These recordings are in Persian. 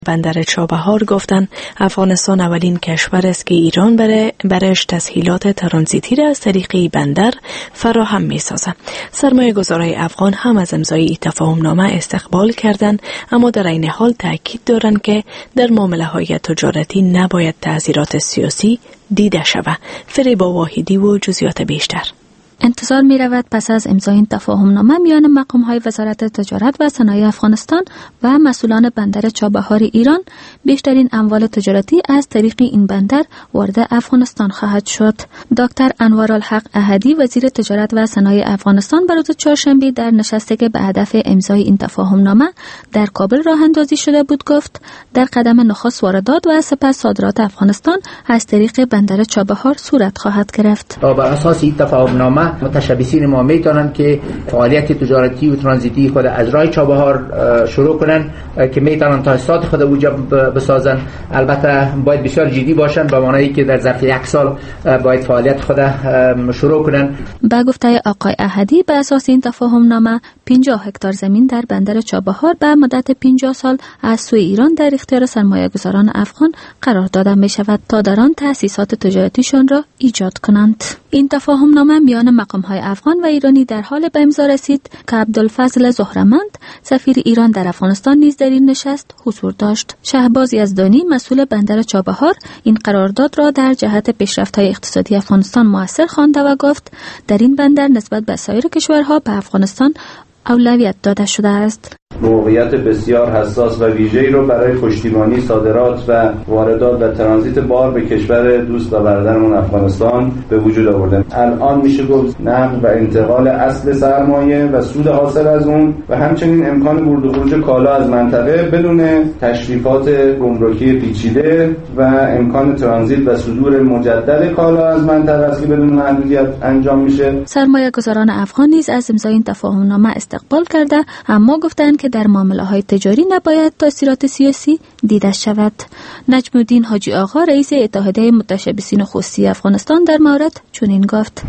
بندر چابهار گفتند افغانستان اولین کشور است که ایران برایش تسهیلات ترانزیتی را از طریق بندر فراهم می‌سازد. سرمایه‌گذارای افغان هم از امضای این تفاهمنامه استقبال کردند، اما در این حال تاکید دارند که در معامله‌های تجارتی نباید تعزیرات سیاسی دیده شود. فریبا واحدی و جزئیات بیشتر. انتظار می رود پس از امضای این تفاهمنامه میان مقام‌های وزارت تجارت و صنایع افغانستان و مسئولان بندر چابهار ایران بیشترین اموال تجارتی از طریق این بندر وارد افغانستان خواهد شد. دکتر انوارالحق احدی وزیر تجارت و صنایع افغانستان بر روز چهارشنبه در نشستی که به هدف امضای این تفاهمنامه در کابل راه اندازی شده بود گفت در قدم نخست واردات و سپس صادرات افغانستان از طریق بندر چابهار صورت خواهد گرفت. بر اساس این تفاهمنامه متشبثین ما میتونن که فعالیت تجارتی و ترانزیتی خود از راه چابهار شروع کنن که میتونن تاسیسات خود اونجا بسازن. البته باید بسیار جدی باشن به معنی که در ظرف 1 سال باید فعالیت خود شروع کنن. با گفته آقای احدی به اساس این تفاهمنامه 50 هکتار زمین در بندر چابهار به مدت 50 سال از سوی ایران در اختیار سرمایه‌گذاران افغان قرار داده می شود تا در آن تأسیسات تجارتیشان را ایجاد کنند. این تفاهمنامه میان مقام‌های افغان و ایرانی در حال به امضا رسید که عبدالفضل زهرمند سفیر ایران در افغانستان نیز در این نشست حضور داشت. شهباز یزدانی مسئول بندر چابهار این قرارداد را در جهت پیشرفت‌های اقتصادی افغانستان مؤثر خوانده و گفت در این بندر نسبت به سایر کشورها به افغانستان اولویت داده شده است. موقعیت بسیار حساس و ویژه‌ای رو برای پشتیبانی صادرات و واردات و ترانزیت بار به کشور دوست و برادرمون افغانستان به وجود آورده. الان میشه گفت نقل و انتقال اصل سرمایه و سود حاصل از اون و همچنین امکان ورود و خروج کالا از منطقه بدون تشریفات گمرکی پیچیده و امکان ترانزیت و صدور مجدد کالا از منطقه است که بدون محدودیت انجام میشه. سرمایه‌گذاران افغان نیز از امضای این تفاهمنامه استقبال کرده، اما گفتند که در معامله‌های تجاری نباید تأثیرات سیاسی دیده شود. نجم الدین حاجی آقا رئیس اتحادیه متشبثین خصوصی افغانستان در مورد چنین گفت: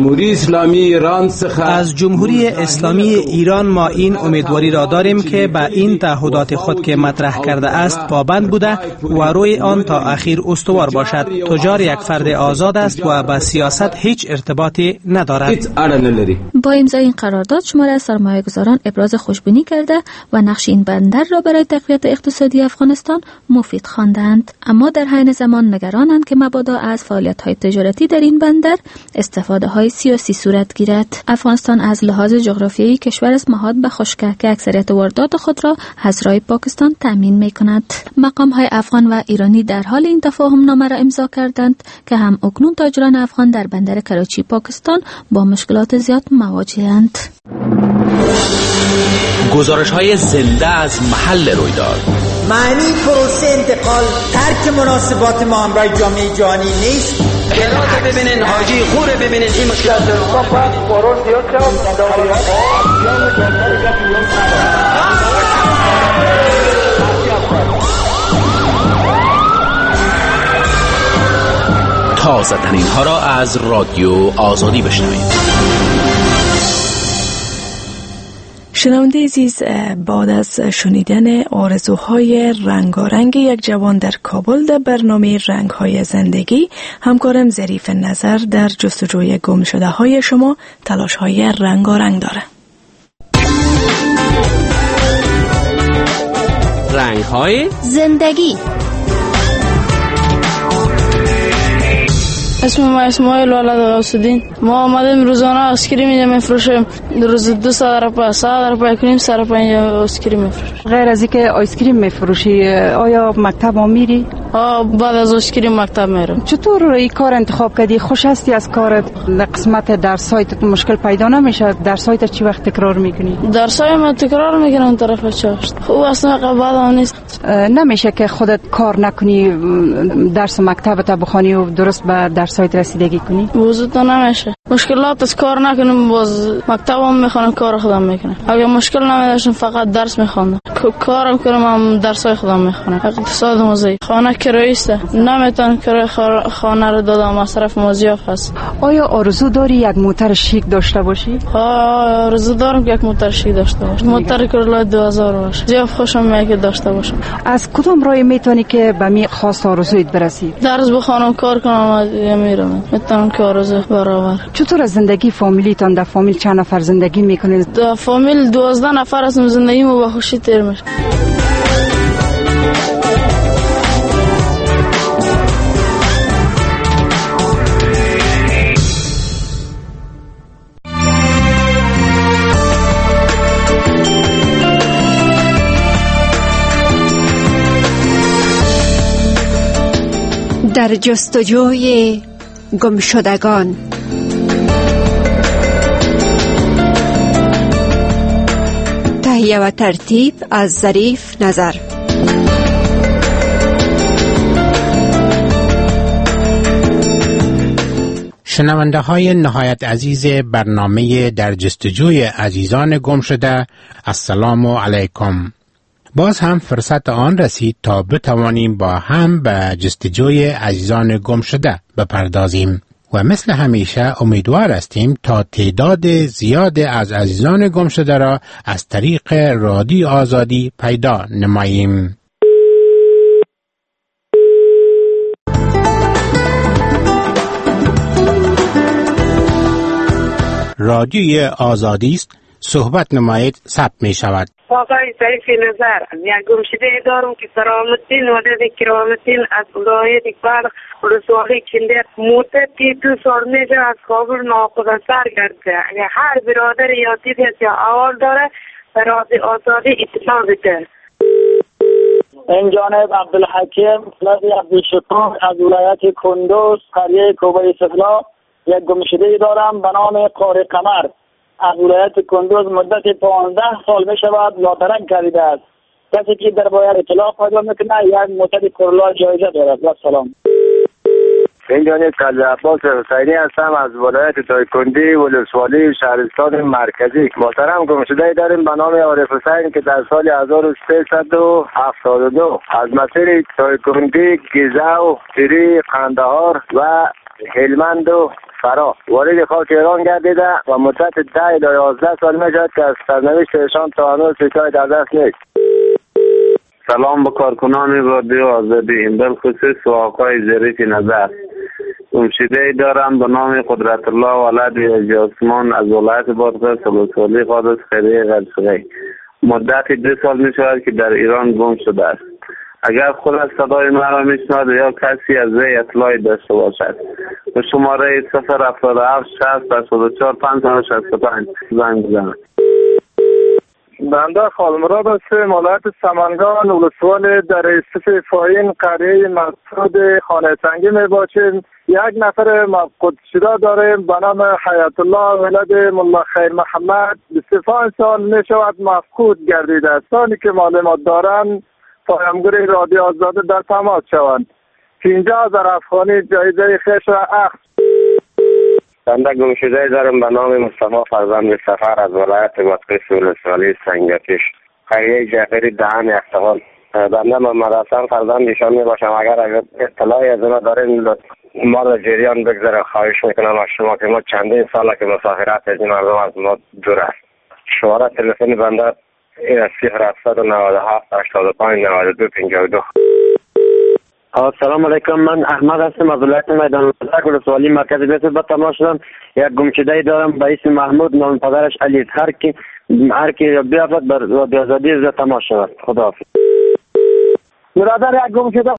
از جمهوری اسلامی ایران ما این امیدواری را داریم که به این تعهدات خود که مطرح کرده است پابند بوده و روی آن تا اخیر استوار باشد. تجار یک فرد آزاد است و با سیاست هیچ ارتباطی ندارد. با امضای این قرارداد شمار از سرمایه‌گذاران ابراز خوشبینی کرده و نقش این بندر را برای تقویت اقتصادی افغانستان مفید خواندند، اما در حین زمان نگرانند که مبادا از فعالیت‌های تجارتی در این بندر استفاده‌های سیاسی صورت گیرد. افغانستان از لحاظ جغرافیایی کشور است محاط به خشکی که اکثریت واردات خود را از راه پاکستان تامین می‌کند. مقام‌های افغان و ایرانی در حال این تفاهمنامه را امضا کردند که هم اکنون تاجران افغان در بندر کراچی پاکستان با مشکلات زیاد مواجه‌اند. گزارش‌های زنده از محل رویداد. معنی پروسه انتقال ترک مناسبات ما همراه جامعه جهانی نیست. گرات ببینین، حاجی خوره ببینین، این مشکلات تازه ترین ها را از رادیو آزادی بشنوید. شنونده عزیز، بعد از شنیدن آرزوهای رنگارنگ یک جوان در کابل در برنامه رنگ‌های زندگی، همکارم ظریف نظر در جستجوی گم شده های شما تلاش‌های رنگارنگ داره. رنگ‌های زندگی. اسم ما اسماعیل ولد غوث‌الدین. ما آمدیم روزانه آیسکریم اینجا میفروشیم. روز 200 روپیه، 100 روپیه کنیم، 100 روپیه اینجا آیسکریم میفروشیم. غیر از اینکه آیسکریم میفروشی، آیا مکتب هم میری؟ بعد از آیسکریم مکتب میرم. چطور این کار انتخاب کردی؟ خوش هستی از کارت؟ قسمت در سایت مشکل پیدا نمیشه؟ در سایت چی وقت تکرار میکنی؟ در سایت ما تکرار میکنم طرف چاشت. خوب اصلا قبل هم نیست. نمیشه که خودت کار نکنی، درس مکتبت بخونی و درست به در سایت رسیدگی کنی؟ وجود نمیشه. مشکلات از کار نکنیم باز مکتب هم میخوانم کار خودم میکنم. اگه مشکل نمیداشتم فقط درس میخوانم. کارم کنم هم درسای خودم میخوانم. اقتصاد موزی خانه کراییسته نمیتونم کرایه خانه رو دادم مصرف مضاعف هست. آیا آرزو داری یک موتر شیک داشته باشی؟ آرزو دارم که یک موتر شیک داشته باشم. موتر کرولا 2000 باشه. زیاد خوشم میاد که داشته باشم. از کدام راه میتونی که به می خواست آرزویت برسی؟ درس بخونم کار کنم میرم. میتونم که آرزو برابر. چطور از زندگی فامیلیتان؟ در فامیل چند نفر زندگی میکنید؟ در فامیل 12 نفر هستیم. زندگیمو با خوشی تیر میشه. در جستجوی گمشدگان. تهیه و ترتیب از ظریف نظر. شنونده های نهایت عزیز برنامه در جستجوی عزیزان گم شده، السلام علیکم. باز هم فرصت آن رسید تا بتوانیم با هم به جستجوی عزیزان گم شده بپردازیم و مثل همیشه امیدوار هستیم تا تعداد زیاد از عزیزان گم شده را از طریق رادیو آزادی پیدا نماییم. رادیوی آزادی است، صحبت نمایید ثبت می شود. آقای ظریف نظر، یک گمشده دارم که سلامتین ولد کرامتین از ولایت بلخ ولسوالی کندر مدتی 2 سال میشه از کابل ناخدا سر کرده. اگر هر برادر یا دیدت یا اول داره به رادیو آزادی اطلاع بده. این جانب عبدالحکیم فلادی عبدالشکور از ولایت کندوز قریه کوبه سفلا یک گمشده دارم به نام قاری قمر از ولایت کندوز مدت 15 سال می شود لاترک گردیده است. کسی که در باید اطلاع پیدا میکنه یک موتر کرولا جایزه دارد. و سلام. این جانب کلب عباس حسینی هستم از ولایت دایکندی ولسوالی شهرستان مرکزی. محترم گمشده داریم به نام عارف حسین که در سال 1372 از مسیر دایکندی گیزه و تیری قندهار و هلمند و فرا وارد خاک ایران گردیده و مدت 10 تا 11 سال میشد که از سرنوشت ایشان تا هنوز چیزی در دست نیست. سلام به کارکنان رادیو آزادی، این بالخصوص و آقای ظریف نظر. گمشده دارم به نام قدرت الله ولد جاسمان از ولایت بادغیس ولسوالی قادس خیریه غرسقی. مدت 2 سال می شود که در ایران گم شده است. اگر خود از صدای مرا میشنود یا کسی از وی اطلاعی داشته باشد به شماره 077 60 84 565 زنگ بزنید. بنده خالمراد هستم، ولایت سمنگان ولسوال در استف فاین قریه مسعود خانه سنگی می باشیم. یک نفر مفقود شده داریم به نام حیات الله ولد ملا خیر محمد. 25 سال می شود مفقود گردیده است. ثانی که معلومات دارند پیامگیر رادیو آزادی در تماس شوند. 50,000 افغانی جایزه خش و اخذ. بنده گمشده دارم به نام مصطفی فرزند سفر از ولایت بادغیس ولسوالی سنگکش قریه جعفری دهن اختوان. بنده محمد حسن فرزند ایشان می باشم. اگر اطلاعی از ما دارین ما را جریان بگذاره خواهش میکنم از شما که ما چندین ساله که مسافرت از این مردم از ما دور است. شماره تلفن بنده 0797 85 92 52. السلام علیکم، من احمد هستم از ولایت میدان وزرک ولسوالی مرکزی. به تماس شدم. یک گمشده دارم به اسم محمود، نام پدرش علی است. هر کی بیافت بر رادیو آزادی ز تماس شود. خداحافظ. برادر یک گمشده